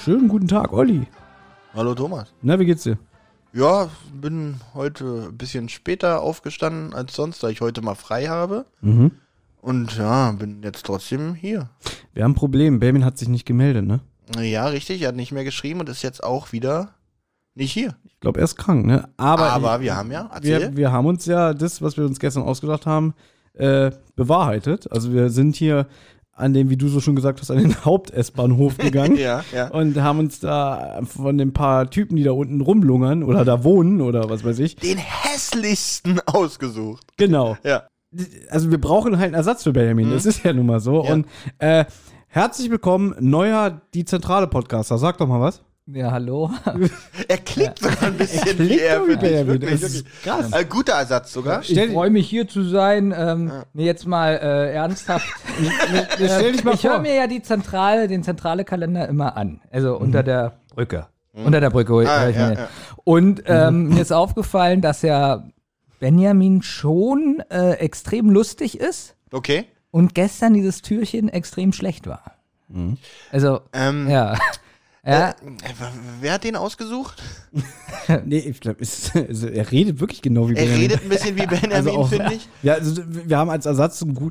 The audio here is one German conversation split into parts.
Schönen guten Tag, Olli. Hallo Thomas. Na, wie geht's dir? Ja, bin heute ein bisschen später aufgestanden als sonst, da ich heute mal frei habe. Mhm. Und ja, bin jetzt trotzdem hier. Wir haben ein Problem. Benjamin hat sich nicht gemeldet, ne? Ja, richtig, er hat nicht mehr geschrieben und ist jetzt auch wieder nicht hier. Ich glaube, er ist krank, ne? Aber wir haben ja, erzähl. wir haben uns ja das, was wir uns gestern ausgedacht haben, bewahrheitet. Also wir sind hier an dem, wie du so schon gesagt hast, an den Haupt-S-Bahnhof gegangen. Ja. Und haben uns da von den paar Typen, die da unten rumlungern oder da wohnen oder was weiß ich. Den hässlichsten ausgesucht. Genau. Ja. Also wir brauchen halt einen Ersatz für Benjamin. Das ist ja nun mal so. Ja. Und herzlich willkommen, neuer Die Zentrale Podcaster. Sag doch mal was. Ja, hallo. Er klingt sogar ein bisschen klingt wie er, so wie finde ich. Benjamin. Wirklich, Das ist wirklich. krass. Guter Ersatz sogar. Ich freue mich hier zu sein. Nee, jetzt mal ernsthaft. Stell dich mal Ich höre vor. mir ja den zentrale Kalender immer an. Also unter der Brücke. Unter der Brücke höre ich mir. ja. Und mir ist aufgefallen, dass ja Benjamin schon extrem lustig ist Okay. und gestern dieses Türchen extrem schlecht war. Also, ja. Ja, Wer hat den ausgesucht? Nee, ich glaube, also er redet wirklich genau wie Er Benjamin. redet ein bisschen wie Benjamin, auch- finde ich. Ja, also wir haben als Ersatz eine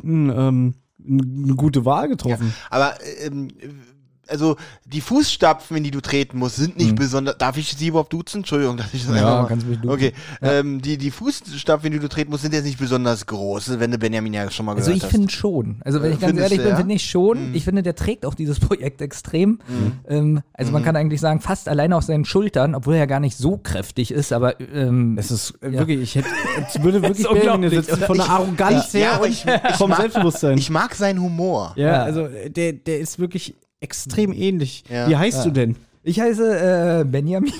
gute Wahl getroffen. Aber also die Fußstapfen, in die du treten musst, sind nicht besonders. Darf ich sie überhaupt duzen? Entschuldigung, dass ich das einfach mal. kannst du mich duzen. Okay, die Fußstapfen, in die du treten musst, sind jetzt nicht besonders groß, wenn du Benjamin ja schon mal also gehört ich hast. finde schon. Also wenn ich ganz Findest ehrlich du, bin, ja? finde ich schon. Ich finde, der trägt auch dieses Projekt extrem. Also man kann eigentlich sagen, fast alleine auf seinen Schultern, obwohl er ja gar nicht so kräftig ist, aber Es ist wirklich, es würde wirklich ist Benjamin unglaublich, sitzen, oder? von der Arroganz her aber und vom Selbstbewusstsein. Ich mag seinen Humor. Ja, also der ist wirklich extrem ähnlich. Ja. Wie heißt du denn? ich heiße Benjamin.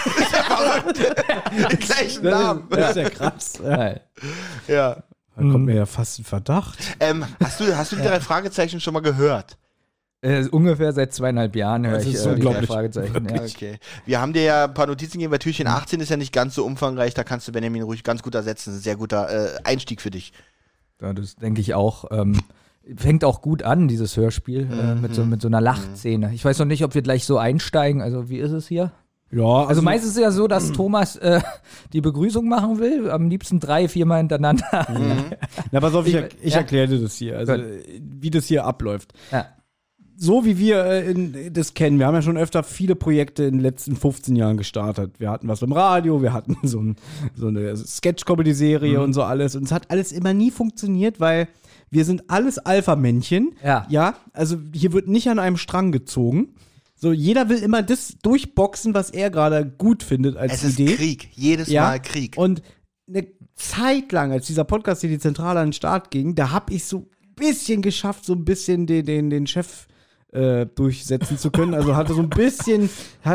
Den gleichen Namen. Das ist ja krass. Ja. Ja. Da kommt mir ja fast ein Verdacht. Hast du die drei Fragezeichen schon mal gehört? Ungefähr seit 2,5 Jahren höre Das ich ist die drei unglaublich. Fragezeichen. Ja, Okay. Wir haben dir ja ein paar Notizen gegeben, weil Türchen 18 ist ja nicht ganz so umfangreich, da kannst du Benjamin ruhig ganz gut ersetzen. Das ist ein sehr guter Einstieg für dich. Ja, das denke ich auch. Fängt auch gut an, dieses Hörspiel, mit so einer Lachszene. Ich weiß noch nicht, ob wir gleich so einsteigen. Also, wie ist es hier? Ja, Also, meistens ist es ja so, dass Thomas die Begrüßung machen will. Am liebsten 3-4 Mal hintereinander. Na, pass auf, ich Ja. erkläre dir das hier. Also, Gut. wie das hier abläuft. Ja. So wie wir das kennen, wir haben ja schon öfter viele Projekte in den letzten 15 Jahren gestartet. Wir hatten was im Radio, wir hatten so eine Sketch-Comedy-Serie und so alles. Und es hat alles immer nie funktioniert, weil wir sind alles Alpha-Männchen. Ja. Also hier wird nicht an einem Strang gezogen. So, jeder will immer das durchboxen, was er gerade gut findet als Es ist Idee. Krieg, jedes Ja, Mal Krieg. Und eine Zeit lang, als dieser Podcast hier die Zentrale an den Start ging, da habe ich so ein bisschen geschafft, so ein bisschen den Chef durchsetzen zu können. Also hatte so ein bisschen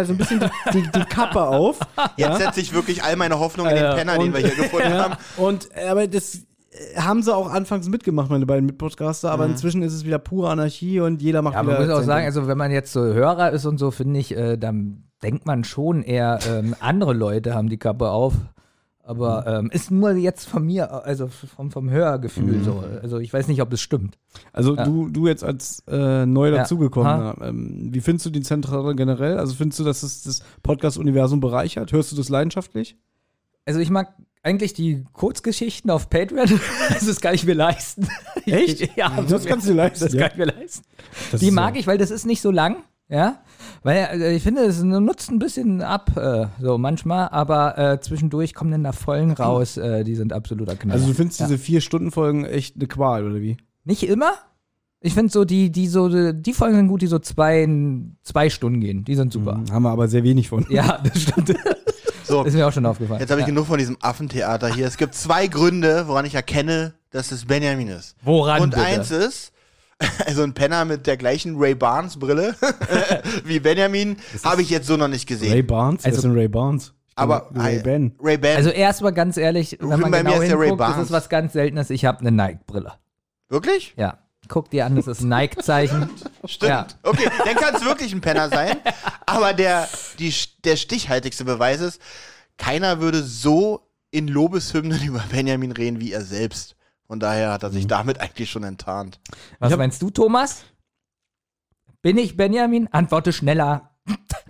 die Kappe auf. Jetzt setze ich wirklich all meine Hoffnung in den Penner, den wir hier gefunden haben. Aber das haben sie auch anfangs mitgemacht, meine beiden Mitpodcaster, aber inzwischen ist es wieder pure Anarchie und jeder macht Ja, wieder man muss auch sein sagen, Ding. also wenn man jetzt so Hörer ist und so, finde ich, dann denkt man schon eher, andere Leute haben die Kappe auf. Aber ist nur jetzt von mir, also vom Hörgefühl so. Also ich weiß nicht, ob es stimmt. Also Ja. du jetzt als neu Ja. dazugekommener, wie findest du die Zentrale generell? Also findest du, dass es das Podcast-Universum bereichert? Hörst du das leidenschaftlich? Also ich mag eigentlich die Kurzgeschichten auf Patreon. Das kann ich mir leisten. Echt? Ja, Das kannst du dir leisten, Das ja. kann ich mir leisten. Das Die ist mag ich, weil das ist nicht so lang. Ja, weil ich finde, es nutzt ein bisschen ab, so manchmal, aber zwischendurch kommen dann da Folgen raus, die sind absoluter Knaller. Also du findest Ja. diese 4-Stunden-Folgen echt eine Qual, oder wie? Nicht immer. Ich finde so, die Folgen sind gut, die so zwei Stunden gehen. Die sind super. Haben wir aber sehr wenig von. Ja, das stimmt. So, Ist mir auch schon aufgefallen. jetzt habe ich ja. genug von diesem Affentheater hier. Es gibt 2 Gründe, woran ich erkenne, dass es Benjamin ist. Woran Und bitte? eins ist, also ein Penner mit der gleichen Ray Barnes Brille wie Benjamin habe ich jetzt so noch nicht gesehen. Ray Barnes? Also- Wer ist denn Ray Barnes? Ich Aber glaube, Ray Ben. Ray Ban. Also erstmal ganz ehrlich, wenn man Bei mir genau ist der Ray hinguckt, das Barnes. ist was ganz Seltenes. Ich habe eine Nike-Brille. Wirklich? Ja. Guck dir an, das ist ein Nike-Zeichen. Stimmt. Ja. Okay, dann kann es wirklich ein Penner sein. Aber der stichhaltigste Beweis ist, keiner würde so in Lobeshymnen über Benjamin reden wie er selbst. Von daher hat er sich damit eigentlich schon enttarnt. Was meinst du, Thomas? Bin ich Benjamin? Antworte schneller.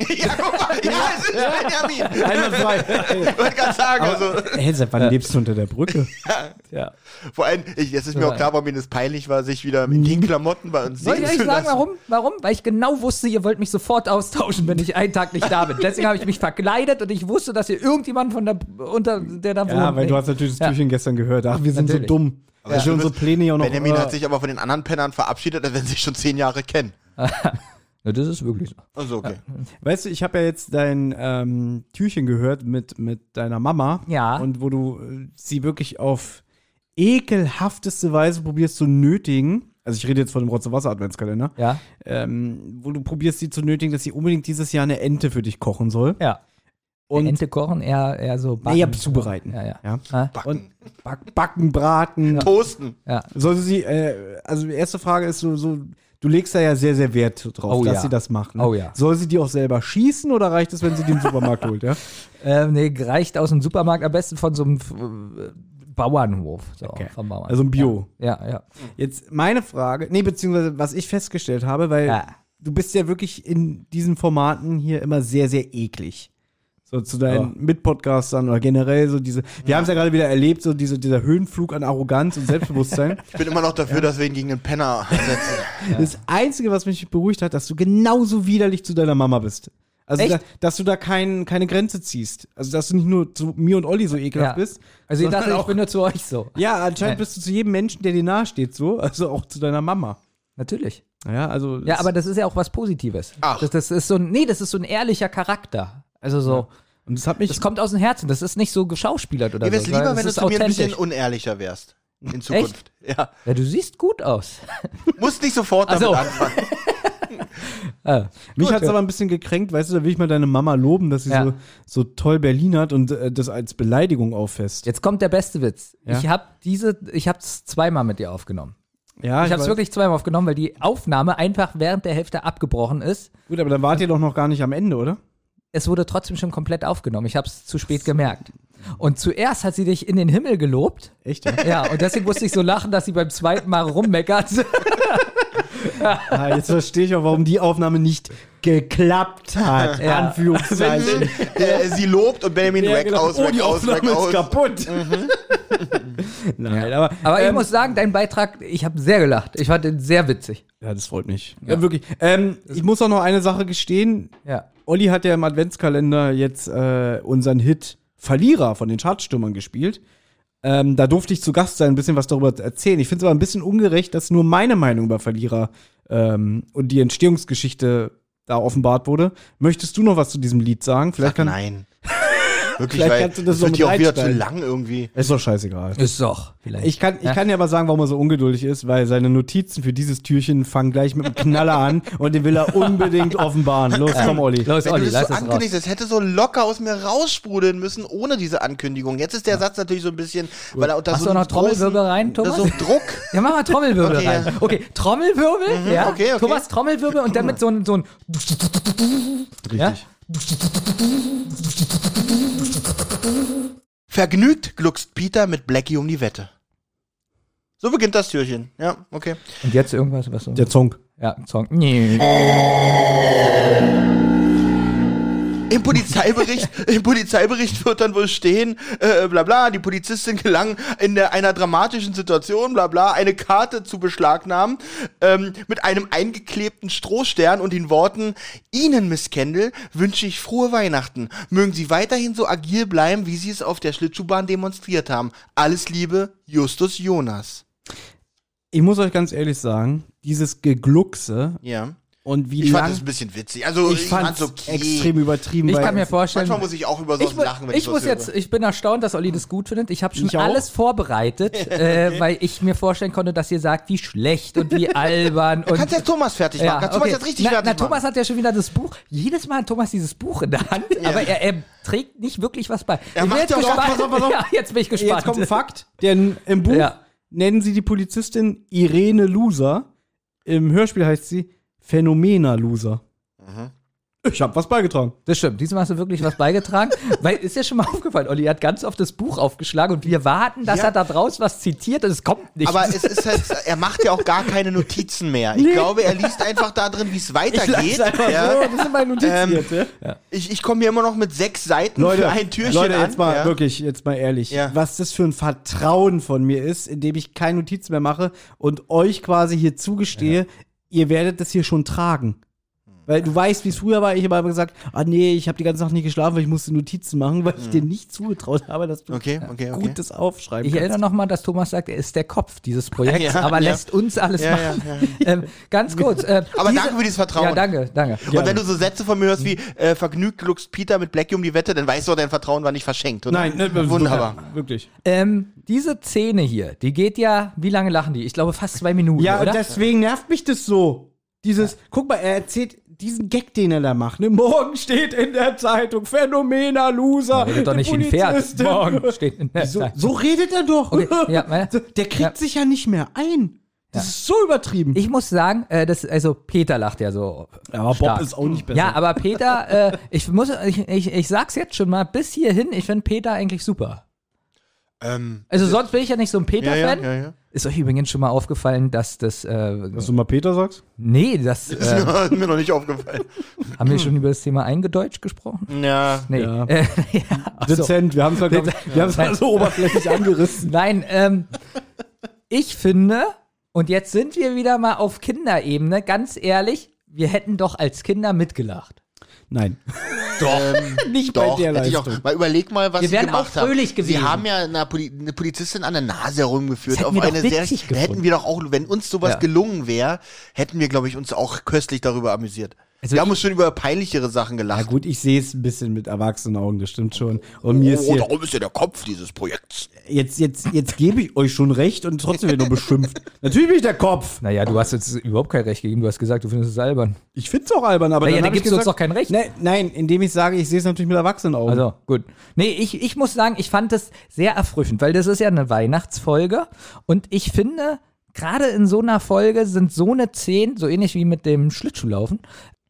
Ja, guck mal, ja, es ist Benjamin. Einmal frei. Ich wollte gerade sagen, also. Hey, seit wann lebst du unter der Brücke? Ja. Vor allem, jetzt ist mir auch klar, warum mir das peinlich war, sich wieder in den Klamotten bei uns Soll ich sehen euch zu sagen, lassen. warum? Weil ich genau wusste, ihr wollt mich sofort austauschen, wenn ich einen Tag nicht da bin. Deswegen habe ich mich verkleidet und ich wusste, dass ihr irgendjemanden der da wohnt. Ja, weil du hast natürlich das Türchen gestern gehört. Ach, wir sind Natürlich. so dumm. Aber Dass wir unsere Pläne ja auch noch... Benjamin hat sich aber von den anderen Pennern verabschiedet, als wenn sie sich schon 10 Jahre kennen. Ja, das ist wirklich so. Also okay. Weißt du, ich habe ja jetzt dein Türchen gehört mit deiner Mama. Ja. Und wo du sie wirklich auf ekelhafteste Weise probierst zu nötigen. Also ich rede jetzt von dem Rotze-Wasser-Adventskalender. Ja. Wo du probierst sie zu nötigen, dass sie unbedingt dieses Jahr eine Ente für dich kochen soll. Ja. Und Ente kochen, eher so backen. ja, zubereiten. Ja. Und backen, braten. Toasten. Ja. Soll sie, also die erste Frage ist so, du legst da ja sehr, sehr Wert drauf, Oh dass ja. sie das macht. Ne? Oh ja. Soll sie die auch selber schießen oder reicht es, wenn sie die im Supermarkt holt, ja? Nee, reicht aus dem Supermarkt, am besten von so einem Bauernhof. So, Okay. vom Bauern. Also ein Bio. Ja. Jetzt meine Frage, beziehungsweise was ich festgestellt habe, weil Ja. du bist ja wirklich in diesen Formaten hier immer sehr, sehr eklig. So zu deinen Mitpodcastern oder generell so diese, wir haben es ja gerade wieder erlebt, so dieser Höhenflug an Arroganz und Selbstbewusstsein. Ich bin immer noch dafür, dass wir ihn gegen den Penner setzen. Das Einzige, was mich beruhigt hat, dass du genauso widerlich zu deiner Mama bist. Also, Echt? dass du da keine Grenze ziehst. Also, dass du nicht nur zu mir und Olli so ekelhaft bist. Also ich sondern dachte, ich auch, bin nur zu euch so. ja, anscheinend bist du zu jedem Menschen, der dir nahe steht, so. Also auch zu deiner Mama. Natürlich. Ja, also. Ja, aber das ist ja auch was Positives. Ach. Das ist so ein ehrlicher Charakter. Also so, Und das hat mich. das kommt aus dem Herzen. Das ist nicht so geschauspielert oder Mir wäre es so. lieber, sondern wenn du das zu ist mir ein bisschen authentisch. unehrlicher wärst. In Zukunft. Ja. Ja, du siehst gut aus. Musst nicht sofort damit Ach so. anfangen. Mich Gut, hat es ja. aber ein bisschen gekränkt, weißt du, da will ich mal deine Mama loben, dass sie Ja. so toll Berlin hat und das als Beleidigung auffasst. Jetzt kommt der beste Witz. Ja. Ich hab's zweimal mit dir aufgenommen. Ja, Ich hab's weiß. wirklich zweimal aufgenommen, weil die Aufnahme einfach während der Hälfte abgebrochen ist. Gut, aber dann wart ihr doch noch gar nicht am Ende, oder? Es wurde trotzdem schon komplett aufgenommen. Ich hab's zu spät gemerkt. Und zuerst hat sie dich in den Himmel gelobt. Echt, ja? Ja, und deswegen musste ich so lachen, dass sie beim zweiten Mal rummeckert. Ah, jetzt verstehe ich auch, warum die Aufnahme nicht geklappt hat. Ja. Anführungszeichen. Sie lobt und Benjamin Ja, weg genau. aus, Oh, weg die aus, weg Aufnahme ist aus. kaputt. Nein, aber Aber ich muss sagen, dein Beitrag, ich habe sehr gelacht. Ich fand den sehr witzig. ja, das freut mich. Ja, wirklich. Ich muss auch noch eine Sache gestehen. Ja. Olli hat ja im Adventskalender jetzt unseren Hit Verlierer von den Chartstürmern gespielt. Da durfte ich zu Gast sein, ein bisschen was darüber erzählen. Ich finde es aber ein bisschen ungerecht, dass nur meine Meinung über Verlierer und die Entstehungsgeschichte da offenbart wurde. Möchtest du noch was zu diesem Lied sagen? Vielleicht Sag kann nein. Wirklich, Vielleicht weil kannst du das das noch wird mit hier auch wieder zu reinschneiden. lang irgendwie. Ist doch scheißegal. Ist doch. Vielleicht. Ich kann dir aber sagen, warum er so ungeduldig ist, weil seine Notizen für dieses Türchen fangen gleich mit einem Knaller an und den will er unbedingt offenbaren. Los, komm, Olli. Los, Wenn Olli, du das lass so es raus. ankündigst, das hätte so locker aus mir raussprudeln müssen, ohne diese Ankündigung. Jetzt ist der Satz natürlich so ein bisschen, weil er unter Machst so du einem noch Trommelwirbel rein, unter Thomas? so einem Druck. Ja, mach mal Trommelwirbel Okay, rein. ja. Okay, Trommelwirbel, ja. okay. Thomas, Trommelwirbel und dann mit so ein ja? Vergnügt gluckst Peter mit Blackie um die Wette. So beginnt das Türchen. Ja, okay. Und jetzt irgendwas, was so. Der Song. Ja, ein Song. Nee. Im Polizeibericht wird dann wohl stehen, bla bla, die Polizistin gelang in einer dramatischen Situation, bla bla, eine Karte zu beschlagnahmen, mit einem eingeklebten Strohstern und den Worten: Ihnen, Miss Kendall, wünsche ich frohe Weihnachten. Mögen Sie weiterhin so agil bleiben, wie Sie es auf der Schlittschuhbahn demonstriert haben. Alles Liebe, Justus Jonas. Ich muss euch ganz ehrlich sagen, dieses Gegluckse Ja. und wie Ich fand lang es ein bisschen witzig. Also, ich fand's okay. extrem übertrieben. Ich weil kann mir vorstellen, Manchmal muss ich auch über sowas lachen, wenn ich muss sowas jetzt, ich bin erstaunt, dass Olli das gut findet. Ich habe schon Ich auch. alles vorbereitet, weil ich mir vorstellen konnte, dass ihr sagt, wie schlecht und wie albern. Du und kannst jetzt Thomas fertig machen. Kannst Thomas jetzt richtig fertig machen. Thomas hat ja schon wieder das Buch. Jedes Mal hat Thomas dieses Buch in der Hand, aber er trägt nicht wirklich was bei. Er Ich bin macht jetzt ja auch- gespannt. pass auf. Ja, jetzt bin ich gespannt. Jetzt kommt ein Fakt, denn im Buch Ja. nennen sie die Polizistin Irene Loser. Im Hörspiel heißt sie Phänomena Loser. Ich habe was beigetragen. Das stimmt, diesmal hast du wirklich was beigetragen. Weil, ist ja schon mal aufgefallen, Olli hat ganz oft das Buch aufgeschlagen und wir warten, dass er da draus was zitiert und es kommt nicht. Aber es ist halt, er macht ja auch gar keine Notizen mehr. Ich glaube, er liest einfach da drin, wie es weitergeht. Das sind meine Notizen jetzt, Ich komme hier immer noch mit 6 Seiten für ein Türchen Leute, an. jetzt mal ja. wirklich, jetzt mal ehrlich, Ja. was das für ein Vertrauen von mir ist, indem ich keine Notizen mehr mache und euch quasi hier zugestehe, ihr werdet das hier schon tragen. Weil du weißt, wie es früher war, ich habe immer gesagt, nee, ich habe die ganze Nacht nicht geschlafen, weil ich musste Notizen machen, weil ich dir nicht zugetraut habe, dass du Okay. Gutes aufschreiben Ich erinnere kannst. nochmal, dass Thomas sagt, er ist der Kopf dieses Projekts, Ja, aber ja. lässt uns alles Ja, machen. Ganz kurz. Aber danke für dieses Vertrauen. Ja, danke. Und wenn du so Sätze von mir hörst wie vergnügt luchst Peter mit Blackie um die Wette, dann weißt du, dein Vertrauen war nicht verschenkt, oder? Nein, Wunderbar. Wirklich. Diese Szene hier, die geht ja, wie lange lachen die? Ich glaube fast 2 Minuten, Ja, oder? und deswegen nervt mich das so. Guck mal, er erzählt diesen Gag, den er da macht. Ne? Morgen steht in der Zeitung, Phänomener, Loser. Redet doch nicht wie ein Pferd. Polizistin. Morgen steht in der So, so redet er doch. Okay, ja, So, der kriegt sich ja nicht mehr ein. Das ist so übertrieben. Ich muss sagen, also Peter lacht ja so. aber stark. Bob ist auch nicht besser. Ja, aber Peter, ich sag's jetzt schon mal, bis hierhin, ich finde Peter eigentlich super. Also sonst bin ich ja nicht so ein Peter-Fan. Ja. Ist euch übrigens schon mal aufgefallen, dass das, Dass du mal Peter sagst? nee, das, Ist mir noch nicht aufgefallen. haben wir schon über das Thema Eingedeutscht gesprochen? Ja. Nee. Ja. Ja, ach so. Dezent, wir haben es mal so oberflächlich angerissen. Nein, ich finde, und jetzt sind wir wieder mal auf Kinderebene, ganz ehrlich, wir hätten doch als Kinder mitgelacht. Nein. Nicht Doch, bei der hätte ich auch. Leistung. Mal überleg mal, was Wir sie wären gemacht auch fröhlich haben. gewesen. Sie haben ja eine Polizistin an der Nase herumgeführt. Das Auf hätten wir eine doch sehr, witzig da hätten gefunden. wir doch auch, wenn uns sowas Ja. gelungen wäre, hätten wir, glaube ich, uns auch köstlich darüber amüsiert. Also wir haben uns schon über peinlichere Sachen Na gelacht. gut, ich sehe es ein bisschen mit erwachsenen Augen, das stimmt schon. Und mir ist hier, darum ist ja der Kopf dieses Projekts. jetzt gebe ich euch schon recht und trotzdem wird nur beschimpft. Natürlich bin ich der Kopf. Naja, du hast jetzt überhaupt kein Recht gegeben. Du hast gesagt, du findest es albern. Ich find's auch albern, aber Naja, dann da hab ich gibst du uns gesagt, doch kein Recht. Nein, indem ich sage, ich sehe es natürlich mit erwachsenen Augen. Also, gut. Nee, ich muss sagen, ich fand das sehr erfrischend, weil das ist ja eine Weihnachtsfolge und ich finde, gerade in so einer Folge sind so eine 10, so ähnlich wie mit dem Schlittschuhlaufen,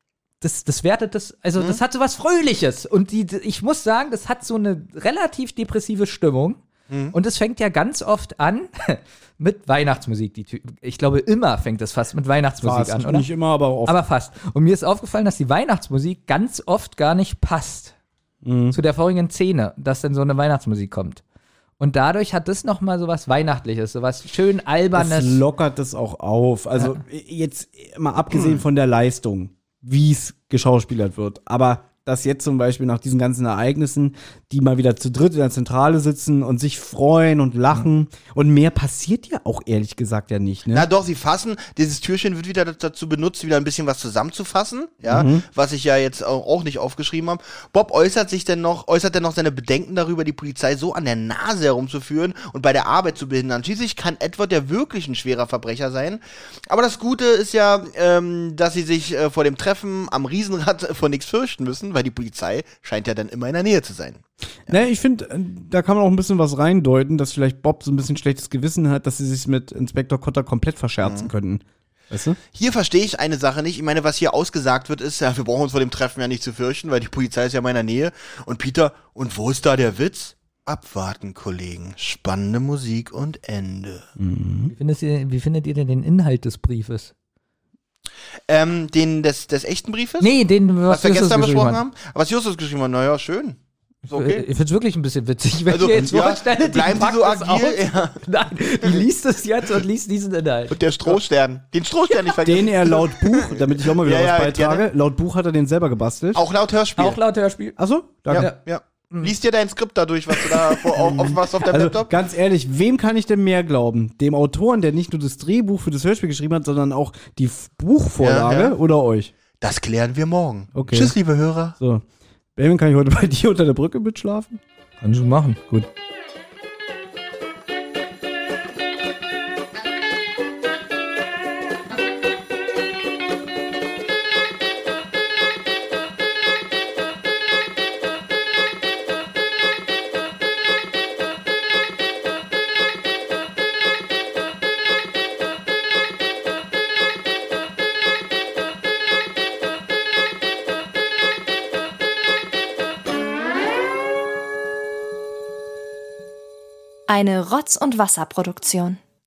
das wertet das, also das hat so was Fröhliches und ich muss sagen, das hat so eine relativ depressive Stimmung und es fängt ja ganz oft an mit Weihnachtsmusik. Ich glaube, immer fängt es fast mit Weihnachtsmusik Fast, an, oder? nicht immer, aber oft. Aber fast. Und mir ist aufgefallen, dass die Weihnachtsmusik ganz oft gar nicht passt zu der vorigen Szene, dass dann so eine Weihnachtsmusik kommt. Und dadurch hat das nochmal so was Weihnachtliches, so was schön das Albernes. lockert das auch auf. Also jetzt mal abgesehen von der Leistung, wie es geschauspielert wird. Aber dass jetzt zum Beispiel nach diesen ganzen Ereignissen, die mal wieder zu dritt in der Zentrale sitzen und sich freuen und lachen. Und mehr passiert ja auch ehrlich gesagt ja nicht. Ne? Na doch, sie fassen, dieses Türchen wird wieder dazu benutzt, wieder ein bisschen was zusammenzufassen, ja, was ich ja jetzt auch nicht aufgeschrieben habe. Bob äußert dann noch seine Bedenken darüber, die Polizei so an der Nase herumzuführen und bei der Arbeit zu behindern. Schließlich kann Edward ja wirklich ein schwerer Verbrecher sein. Aber das Gute ist ja, dass sie sich vor dem Treffen am Riesenrad vor nichts fürchten müssen, weil die Polizei scheint ja dann immer in der Nähe zu sein. Ne, ich finde, da kann man auch ein bisschen was reindeuten, dass vielleicht Bob so ein bisschen schlechtes Gewissen hat, dass sie sich mit Inspektor Cotter komplett verscherzen könnten. Weißt du? Hier verstehe ich eine Sache nicht. Ich meine, was hier ausgesagt wird, ist ja, wir brauchen uns vor dem Treffen ja nicht zu fürchten, weil die Polizei ist ja in meiner Nähe. Und Peter, und wo ist da der Witz? Abwarten, Kollegen. Spannende Musik und Ende. Wie findet ihr denn den Inhalt des Briefes? Des echten Briefes? Nee, was wir Justus gestern geschrieben besprochen hat. haben? Was Justus geschrieben hat, naja, schön. Ist okay. Ich find's wirklich ein bisschen witzig, wenn Also, ich jetzt ja, vorstelle, bleiben Sie packt so das agil, aus. ja. Nein, die liest es jetzt und liest diesen Inhalt. Und der Strohstern. Den Strohstern nicht vergessen. Den er laut Buch, damit ich auch mal wieder Ja, was ja, beitrage, gerne. laut Buch hat er den selber gebastelt. Auch laut Hörspiel. Auch laut Hörspiel. Achso, danke. Ja. Lies dir dein Skript dadurch, was du da auf deinem Also Laptop? ganz ehrlich, wem kann ich denn mehr glauben? Dem Autoren, der nicht nur das Drehbuch für das Hörspiel geschrieben hat, sondern auch die Buchvorlage Ja, ja. oder euch? Das klären wir morgen. Okay. Tschüss, liebe Hörer. So. Benjamin, kann ich heute bei dir unter der Brücke mitschlafen? Kannst du machen. Gut. Eine Rotz- und Wasserproduktion.